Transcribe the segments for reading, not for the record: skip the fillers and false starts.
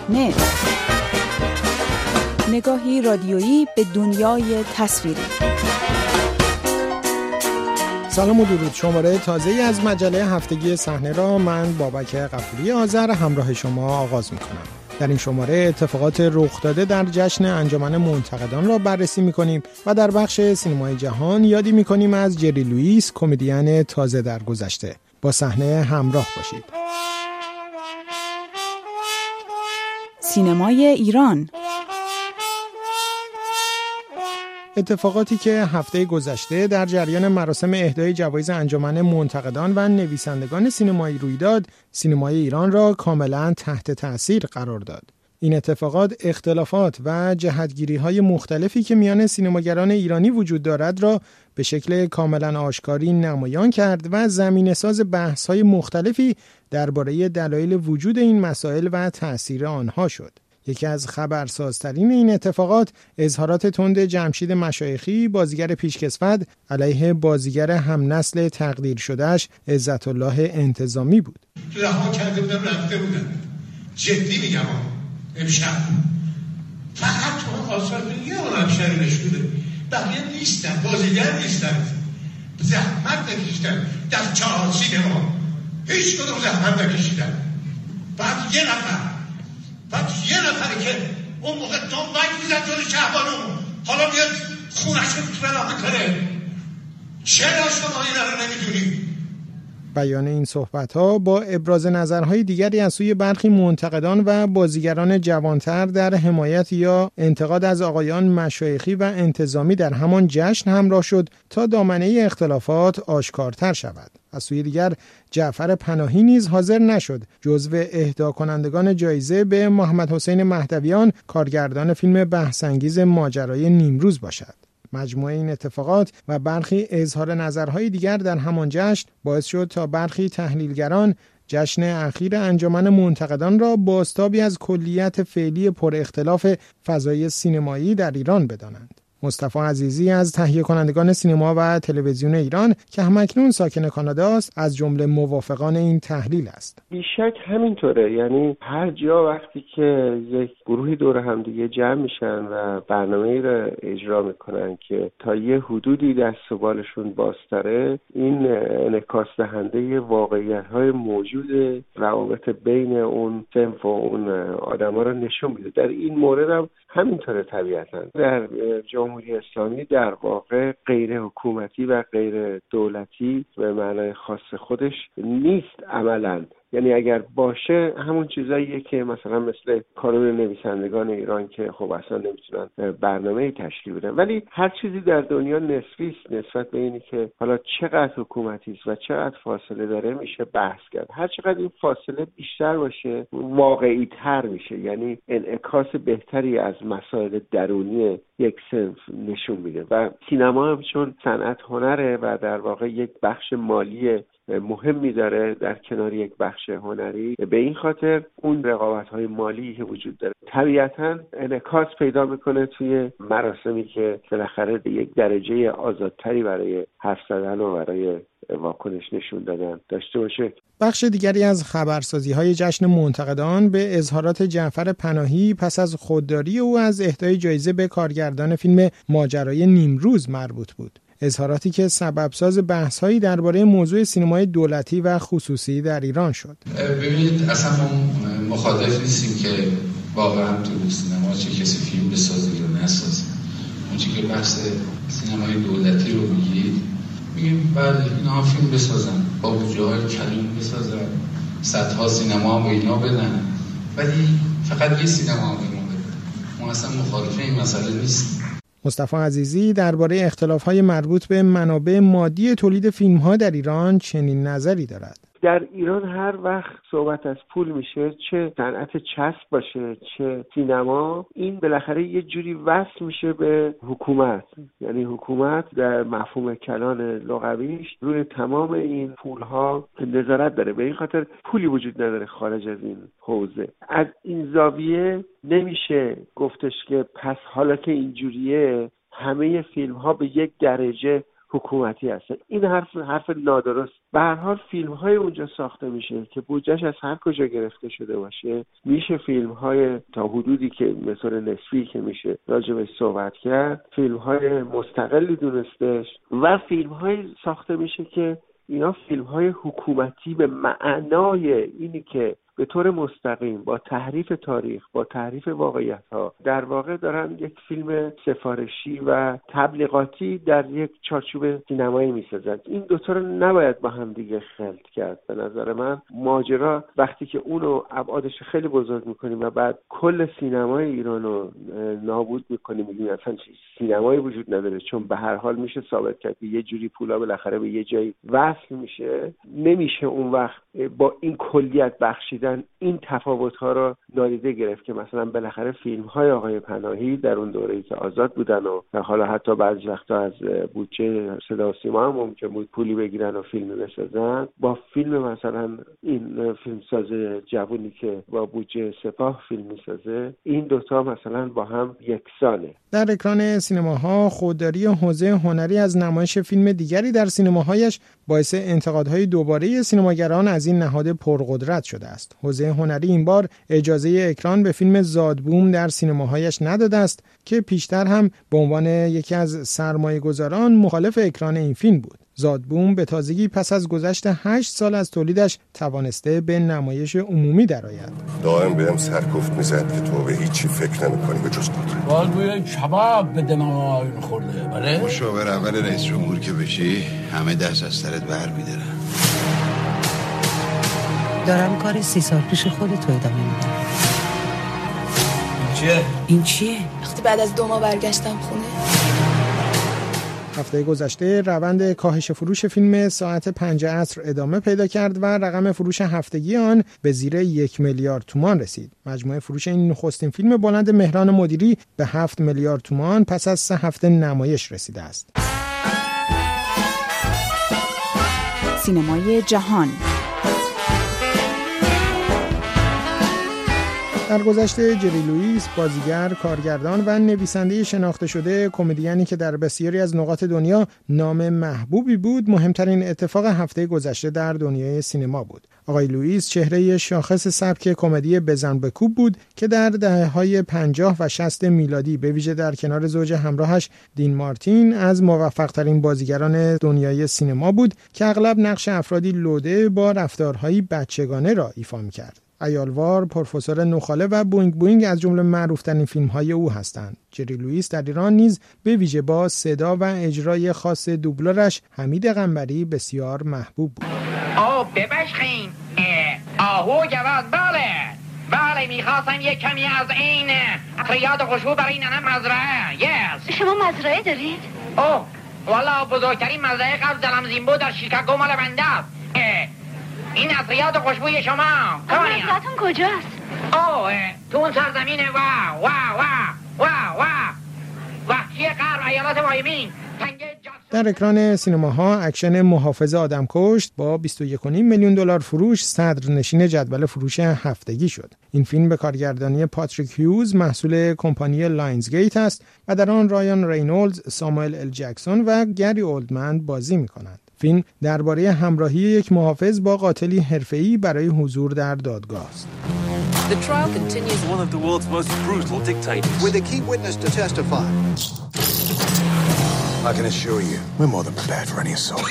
نت، نگاهی رادیویی به دنیای تصویری. سلام و درود. شماره تازه‌ای از مجله هفتگی صحنه را من بابک غفوری آذر همراه شما آغاز می‌کنم. در این شماره اتفاقات رخ داده در جشن انجمن منتقدان را بررسی می‌کنیم و در بخش سینمای جهان یادی می‌کنیم از جری لوئیس، کمدین تازه در گذشته. با صحنه همراه باشید. سینمای ایران. اتفاقاتی که هفته گذشته در جریان مراسم اهدای جوایز انجمن منتقدان و نویسندگان سینمایی روی داد، سینمای ایران را کاملا تحت تأثیر قرار داد. این اتفاقات اختلافات و جهتگیری‌های مختلفی که میان سینماگران ایرانی وجود دارد را به شکل کاملا آشکاری نمایان کرد و زمینه‌ساز بحث‌های مختلفی درباره دلایل وجود این مسائل و تأثیر آنها شد. یکی از خبرسازترین این اتفاقات اظهارات تند جمشید مشایخی، بازیگر پیشکسوت، علیه بازیگر همنسل تقدیر شدهش عزت الله انتظامی بود. رها کرده بودم رفته بودم. جدی میگم امشب فقط تو آثار یه هنرمند نشونه، بقیه نیستن، بازیگر نیستن، زحمت نکشیدن در 4 سینما، هیچ کدوم زحمت نکشیدن. بعد یه نفری که اون موقع دنبک میزد جلوی شهبانو حالا بیاد خونش رو بلا میکنه. چرا شما اینا رو نمیدونی؟ بیان این صحبت‌ها با ابراز نظرهای دیگری از سوی برخی منتقدان و بازیگران جوانتر در حمایت یا انتقاد از آقایان مشایخی و انتظامی در همان جشن همراه شد تا دامنه اختلافات آشکارتر شود. از سوی دیگر جعفر پناهی نیز حاضر نشد جزو اهدا کنندگان جایزه به محمد حسین مهدویان، کارگردان فیلم بحث‌انگیز ماجرای نیمروز باشد. مجموعه این اتفاقات و برخی اظهار نظرهای دیگر در همان جشن باعث شد تا برخی تحلیلگران جشن اخیر انجمن منتقدان را بازتابی از کلیت فعلی پر اختلاف فضای سینمایی در ایران بدانند. مصطفی عزیزی از تهیه کنندگان سینما و تلویزیون ایران که همکنون ساکن کانادا است، از جمله موافقان این تحلیل است. بیشک همینطوره. یعنی هر جا وقتی که یک گروهی دور هم دیگه جمع میشن و برنامه‌ای را اجرا میکنن که تا یه حدودی دست و بالشون بازتره، این انعکاس دهنده واقعیت‌های موجود روابط بین اون صنف و اون آدما رو نشون میده. در این مورد هم همینطوره. طبیعتاً در جمهوری اسلامی در واقع غیر حکومتی و غیر دولتی به معنای خاص خودش نیست عملاً. یعنی اگر باشه همون چیزاییه که مثلا مثل کانون نویسندگان ایران که خب اصلا نمیتونن برنامه‌ای تشکیل بدن، ولی هر چیزی در دنیا نسبی است. نسبت به اینی که حالا چقدر حکومتی است و چقدر فاصله داره میشه بحث کرد. هر چقدر این فاصله بیشتر باشه واقعی تر میشه، یعنی انعکاس بهتری از مسائل درونی یک صنف نشون میده. و سینما هم چون صنعت هنره و در واقع یک بخش مالی مهمی داره در کنار یک بخش هنری، به این خاطر اون رقابت‌های مالی که وجود داره طبیعتاً انعکاس پیدا میکنه توی مراسمی که بالاخره یک درجه آزادتری برای حرف زدن و برای واکنش نشون دادن داشته باشه. بخش دیگری از خبرسازی‌های جشن منتقدان به اظهارات جعفر پناهی پس از خودداری او از اهدای جایزه به کارگردان فیلم ماجرای نیمروز مربوط بود. اظهاراتی که سببساز بحث‌هایی درباره موضوع سینمای دولتی و خصوصی در ایران شد. ببینید اصلا ما مخالف نیستیم که واقعا تو سینما چه کسی فیلم بسازه یا نسازه. اون چیزی که بحث سینمای دولتی رو میگیم بله اینا فیلم بسازن، با بودجه‌های کلان بسازن، صدها سینما به اینا بدن، ولی فقط یه سینما به اینا بدن. ما اصلا مخالف این مسئله نیستیم. مصطفی عزیزی درباره اختلاف‌های مربوط به منابع مادی تولید فیلم‌ها در ایران چنین نظری دارد. در ایران هر وقت صحبت از پول میشه، چه صنعت چسب باشه چه سینما، این بالاخره یه جوری وصل میشه به حکومت. یعنی حکومت در مفهوم کلان لغویش روی تمام این پولها نظارت داره. به این خاطر پولی وجود نداره خارج از این حوزه. از این زاویه نمیشه گفتش که پس حالا که اینجوریه همه فیلم ها به یک درجه حکومتی هستن. این حرف نادرست. به هر حال فیلم‌های اونجا ساخته میشه که بودجهش از هر کجا گرفته شده باشه، میشه فیلم‌های تا حدودی که مثلا نسبی که میشه راجبش صحبت کرد، فیلم‌های مستقلی دونستش و فیلم‌های ساخته میشه که اینا فیلم‌های حکومتی به معنای اینی که به طور مستقیم با تحریف تاریخ، با تحریف واقعیت‌ها در واقع دارن یک فیلم سفارشی و تبلیغاتی در یک چارچوب سینمایی می‌سازن. این دو تا رو نباید با هم دیگه خلط کرد. به نظر من ماجرا وقتی که اونو ابعادش خیلی بزرگ می‌کنیم و بعد کل سینمای ایران رو نابود می‌کنیم، میگیم اصلا سینمایی وجود نداره، چون به هر حال میشه ثابت کرد که یه جوری پولا بالاخره به یه جایی وصل میشه، نمیشه اون وقت با این کلیت بخشیدن این تفاوت‌ها رو نادیده گرفت که مثلا بالاخره فیلم‌های آقای پناهی در اون دوره‌ای که آزاد بودن و حالا حتی بعضی وقتا از بودجه صدا و سیما هم ممکن بود پولی بگیرن و فیلم بسازن، با فیلم مثلا این فیلمساز جوونی که با بودجه سپاه فیلم می‌سازه، این دوتا مثلا با هم یکسانه. در اکران سینماها خودداری حوزه هنری از نمایش فیلم دیگری در سینماهایش باعث انتقادهای دوباره سینماگران از این نهاد پرقدرت شده است. حوزه هنری این بار اجازه اکران به فیلم زادبوم در سینماهایش نداده است که پیشتر هم به عنوان یکی از سرمایه‌گذاران مخالف اکران این فیلم بود. زادبوم به تازگی پس از گذشت 8 سال از تولیدش توانسته به نمایش عمومی درآید. دائم بهم سرکوفت میزد که تو به هیچی فکر نمی‌کنی به جز قدرت. بالگوی کباب به دماغ خورده. بله مشاور اول رئیس جمهور که بشی همه دست از سرت بر می‌دارن. دارم کار 30 سال پیش خودت رو ادامه میدم. این چیه؟ وقتی بعد از 2 ماه برگشتم خونه. هفته گذشته روند کاهش فروش فیلم ساعت 5 عصر ادامه پیدا کرد و رقم فروش هفتگی آن به زیر 1 میلیارد تومان رسید. مجموع فروش این نخستین فیلم بلند مهران مدیری به 7 میلیارد تومان پس از 3 هفته نمایش رسیده است. سینمای جهان. در گذشته جری لوئیس بازیگر، کارگردان و نویسنده شناخته شده، کمدیانی که در بسیاری از نقاط دنیا نام محبوبی بود، مهمترین اتفاق هفته گذشته در دنیای سینما بود. آقای لوئیس چهره شاخص سبک کمدی بزن بکوب بود که در دهه‌های 50 و 60 میلادی به ویژه در کنار زوج همراهش دین مارتین از موفق‌ترین بازیگران دنیای سینما بود که اغلب نقش افرادی لوده با رفتارهایی بچگانه را ایفا می‌کرد. عیالوار، پروفسور نخاله و بوینگ بوینگ از جمله معروف‌ترین فیلم‌های او هستند. جری لوئیس در ایران نیز به ویژه با صدا و اجرای خاص دوبلورش حمید قنبری بسیار محبوب بود. ببخشید آهو جواد بله میخواستم یک کمی از این ریاض خوشبو برای ننم مزرعه. یس شما مزرعه دارید؟ اوه والا بزرگترین مزرعه قبل دلم زیمبو در شیکاگو مال بنده است. این از ریاض خوشبوی شما. مزرعتون کجاست؟ اوه تو اون سرزمین وحشی غرب ایالات وایمینگ. در اکران سینماها اکشن محافظ آدم کشت با 21.5 میلیون دلار فروش صدرنشین جدول فروش هفتگی شد. این فیلم به کارگردانی پاتریک هیوز محصول کمپانی لاینزگیت است و در آن رایان رینولدز، ساموئل ال جکسون و گری اولدمن بازی می‌کنند. فیلم درباره همراهی یک محافظ با قاتلی حرفه‌ای برای حضور در دادگاه است. The trial continues. One of the world's most brutal dictators. With a key witness to testify. I can assure you, we're more than prepared for any assault.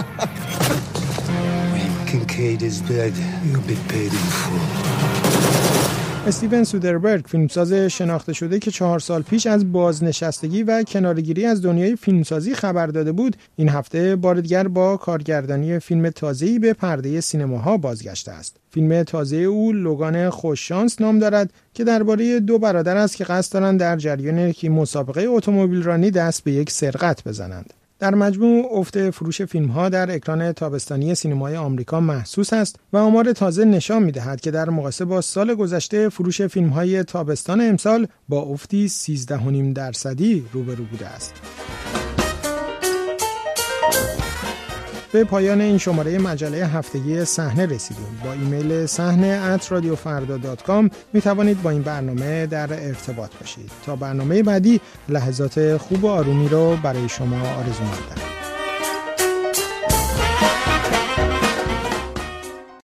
When Kincaid is dead, you'll be paid in full. استیون سودربرگ، فیلمساز شناخته شده که 4 سال پیش از بازنشستگی و کناره‌گیری از دنیای فیلمسازی خبر داده بود، این هفته بار دیگر با کارگردانی فیلم تازه‌ای به پرده سینماها بازگشته است. فیلم تازه او لوگان خوششانس نام دارد که درباره 2 برادر است که قصد دارند در جریان یک مسابقه اتومبیلرانی دست به یک سرقت بزنند. در مجموع افت فروش فیلم‌ها در اکران تابستانی سینمای آمریکا محسوس است و آمار تازه نشان می‌دهد که در مقایسه با سال گذشته فروش فیلم‌های تابستان امسال با افتی 13.5% روبرو بوده است. به پایان این شماره مجله هفتگی صحنه رسیدیم. با ایمیل sahne@radiofarda.com می توانید با این برنامه در ارتباط باشید. تا برنامه بعدی لحظات خوب و آرومی رو برای شما آرزو می‌کنم.